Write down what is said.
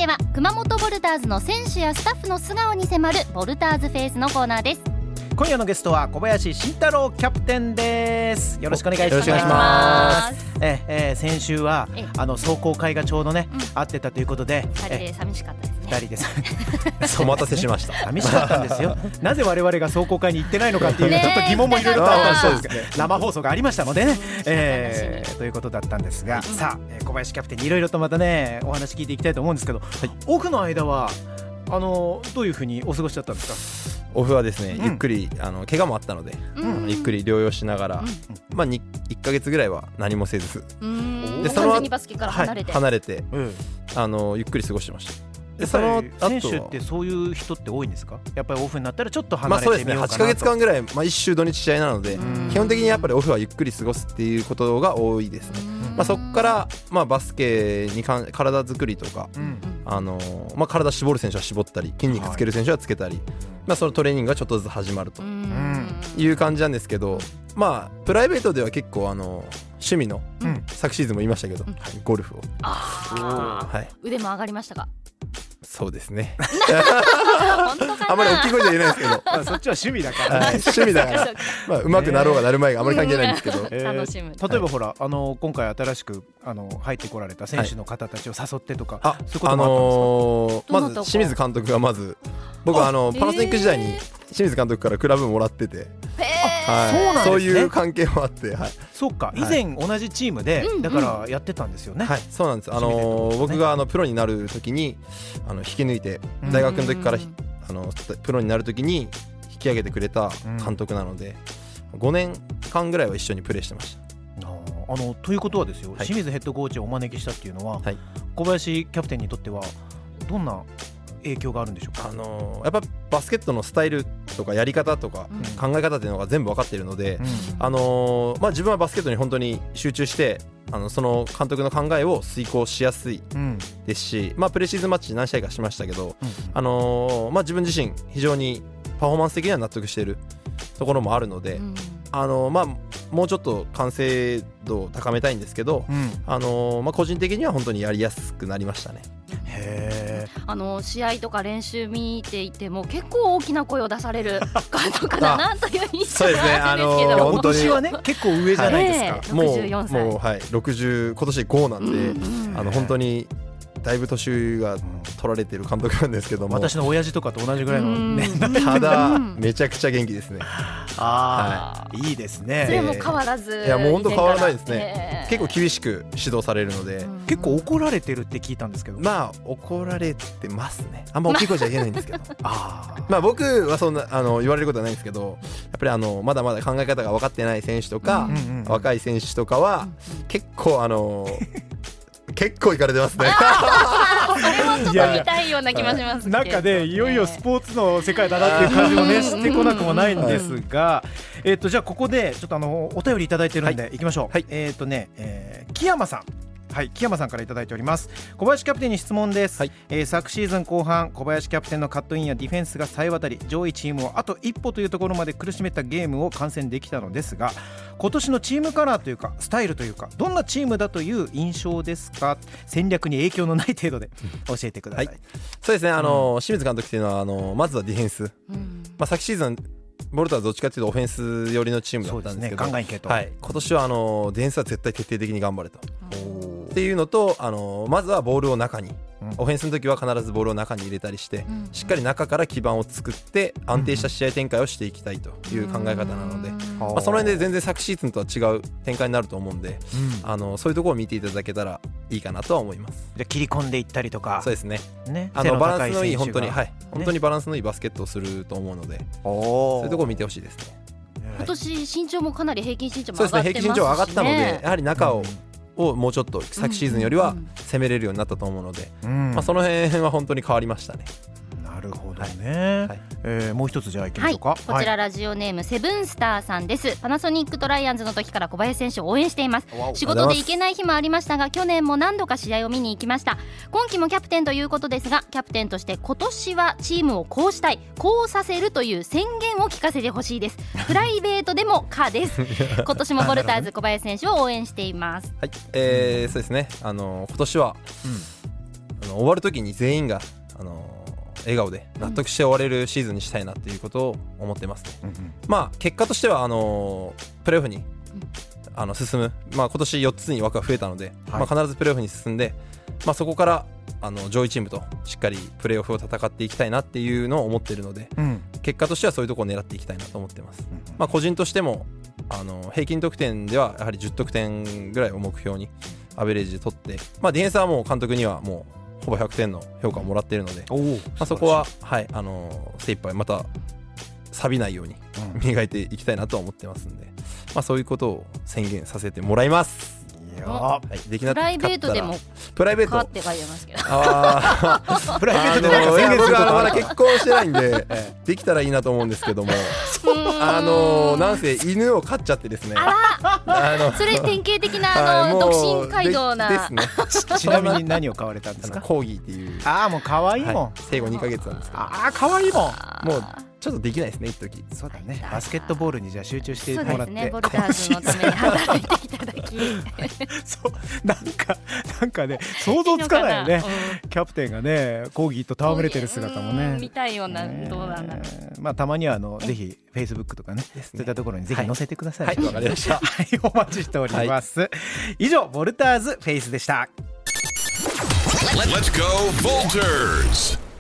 ては熊本ボルターズの選手やスタッフの素顔に迫るボルターズフェイスのコーナーです。 今夜のゲストは小林慎太郎キャプテンです。よろしくお願いします。 よろしくお願いします。先週は壮行会がちょうどね、会ってたということで 2人で寂しかったですね。 2人でお待たせしました。 寂しかったんですよ。なぜ我々が壮行会に行ってないのかっていうちょっと疑問もいろいろとあったんですけど、生放送がありましたのでね、ということだったんですが、さあ小林キャプテンにいろいろとまたねお話聞いていきたいと思うんですけど、オフの間はどういうふうにお過ごしだったんですか？ オフはですね、ゆっくり怪我もあったので、ゆっくり療養しながら、1ヶ月ぐらいは何もせず、 でその完全にバスケから離れて、 ゆっくり過ごしてました。 でその選手ってそういう人って多いんですか？やっぱりオフになったらちょっと離れてみようかなと。 そうですね、8ヶ月間ぐらい、1週土日試合なので、基本的にやっぱりオフはゆっくり過ごすっていうことが多いですね。そこから、バスケに体作りとか、体絞る選手は絞ったり、筋肉つける選手はつけたり、そのトレーニングがちょっとずつ始まるという感じなんですけど、プライベートでは結構趣味の、昨シーズンも言いましたけど、ゴルフを、 腕も上がりましたか？ そうですね本当かな。 あんまり大きい声じゃ言えないですけどそっちは趣味だから、 趣味だから上手くなろうがなる前があまり関係ないんですけど、 楽しむ。 例えばほら今回新しく入ってこられた選手の方たちを誘ってとか、そういうこともあったんですか？ まず清水監督が僕はパナソニック時代に清水監督からクラブもらってて、そういう関係もあって、 そうか、以前同じチームでだからやってたんですよね。 そうなんです。僕がプロになる時に引き抜いて、大学の時からプロになる時に引き上げてくれた監督なので、5年間ぐらいは一緒にプレーしてました。 ということはですよ、清水ヘッドコーチをお招きしたっていうのは、小林キャプテンにとってはどんな影響があるんでしょうか？ やっぱバスケットのスタイルとかやり方とか考え方っていうのが全部分かっているので、自分はバスケットに本当に集中してその監督の考えを遂行しやすいですし、プレシーズンマッチ何試合かしましたけど、自分自身非常にパフォーマンス的には納得しているところもあるので、もうちょっと完成度を高めたいんですけど、個人的には本当にやりやすくなりましたね。 試合とか練習見ていても結構大きな声を出される監督だなという印象があるんですけど、 今年はね結構上じゃないですか。 64歳、 60今年5なんで、本当にだいぶ年が取られてる監督なんですけども、 私の親父とかと同じぐらいのね。 ただめちゃくちゃ元気ですね。 いいですね。 それも変わらず。 いやもう本当変わらないですね。結構厳しく指導されるので、 結構怒られてるって聞いたんですけど。 怒られてますね。あんま大きい声じゃ言えないんですけど僕はそんな言われることはないんですけど、やっぱりまだまだ考え方が分かってない選手とか、若い選手とかは結構結構いかれてますね。 それもちょっと見たいような気もしますけど、 中でいよいよスポーツの世界だなっていう感じもねしてこなくもないんですが、じゃあここでちょっとお便りいただいてるんでいきましょう。木山さん、木山さんからいただいております。小林キャプテンに質問です。昨シーズン後半、小林キャプテンのカットインやディフェンスが冴え渡り、上位チームをあと一歩というところまで苦しめたゲームを観戦できたのですが、今年のチームカラーというかスタイルというか、どんなチームだという印象ですか？戦略に影響のない程度で教えてください。 そうですね、清水監督というのはまずはディフェンス、昨シーズンボルタはどっちかというとオフェンス寄りのチームだったんですけど、 ガンガンいけと、 今年はディフェンスは絶対徹底的に頑張れとっていうのと、まずはボールを中に、オフェンスの時は必ずボールを中に入れたりして、しっかり中から基盤を作って安定した試合展開をしていきたいという考え方なので、その辺で全然昨シーズンとは違う展開になると思うんで、そういうところを見ていただけたらいいかなとは思います。 で切り込んでいったりとか。そうですね、バランスのいい本当にバランスのいいバスケットをすると思うので、そういうところを見てほしいですね。 今年身長もかなり平均身長も上がってますしね。 平均身長上がったので、やはり中をもうちょっと昨シーズンよりは攻めれるようになったと思うので、その辺は本当に変わりましたね。 なるほどね。もう一つじゃあいきましょうか。 こちらラジオネームセブンスターさんです。パナソニックトライアンズの時から小林選手を応援しています。仕事で行けない日もありましたが、去年も何度か試合を見に行きました。今季もキャプテンということですが、キャプテンとして今年はチームをこうしたい、こうさせるという宣言を聞かせてほしいです。プライベートでも可です。今年もボルターズ小林選手を応援しています。 そうですね、今年は、 終わる時に全員が笑顔で納得して終われるシーズンにしたいなっていうことを思ってますね、まあ結果としてはプレーオフに進む、まあ、今年4つに枠が増えたので、まあ、必ずプレーオフに進んで、まあ、そこから上位チームとしっかりプレーオフを戦っていきたいなっていうのを思っているので、結果としてはそういうところを狙っていきたいなと思ってます、まあ、個人としても平均得点ではやはり10得点ぐらいを目標にアベレージで取って、まあ、ディフェンスはもう監督にはもうほぼ100点の評価をもらっているので、まあ、そこは、はい、精一杯また錆びないように磨いていきたいなと思ってますんで、まあ、そういうことを宣言させてもらいます。 はい、できなかったらプライベートでもプライベートって書いてますけどプライベートでなんか宣言することまだ結婚してないんでできたらいいなと思うんですけどもなんせ犬を飼っちゃってですね、 それ典型的な独身街道なですねちなみに何を飼われたんですか？ コーギーっていう、 もう可愛いもん、 はい、生後2ヶ月なんですけど、 可愛いもん、 もうちょっとできないですね一時。 そうだね、バスケットボールにじゃあ集中してもらって、 そうですね、ボルダーズのために働いていただきそうなんかね想像つかないよね、キャプテンがねコーギーと戯れてる姿もね見たいような、どうなんだろう、 まあたまにはぜひ Facebook とかね、そういったところにぜひ載せてください。 はい、わかりました。 はい、お待ちしております、以上ボルターズフェイスでした。 Let's go Volters!